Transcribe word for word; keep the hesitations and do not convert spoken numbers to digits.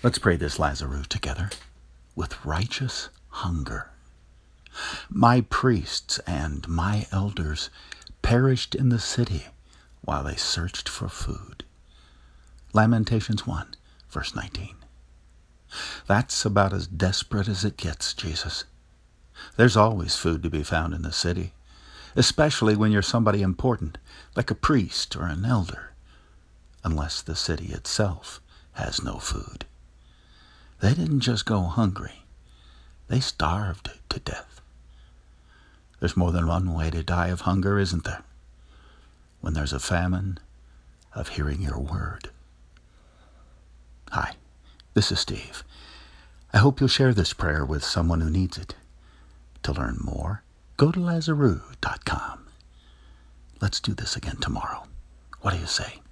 Let's pray this Lazarus together with righteous hunger. My priests and my elders perished in the city while they searched for food. Lamentations one, verse nineteen. That's about as desperate as it gets, Jesus. There's always food to be found in the city, especially when you're somebody important, like a priest or an elder, unless the city itself has no food. They didn't just go hungry. They starved to death. There's more than one way to die of hunger, isn't there? When there's a famine of hearing your word. Hi, this is Steve. I hope you'll share this prayer with someone who needs it. To learn more, go to Lazarus dot com. Let's do this again tomorrow. What do you say?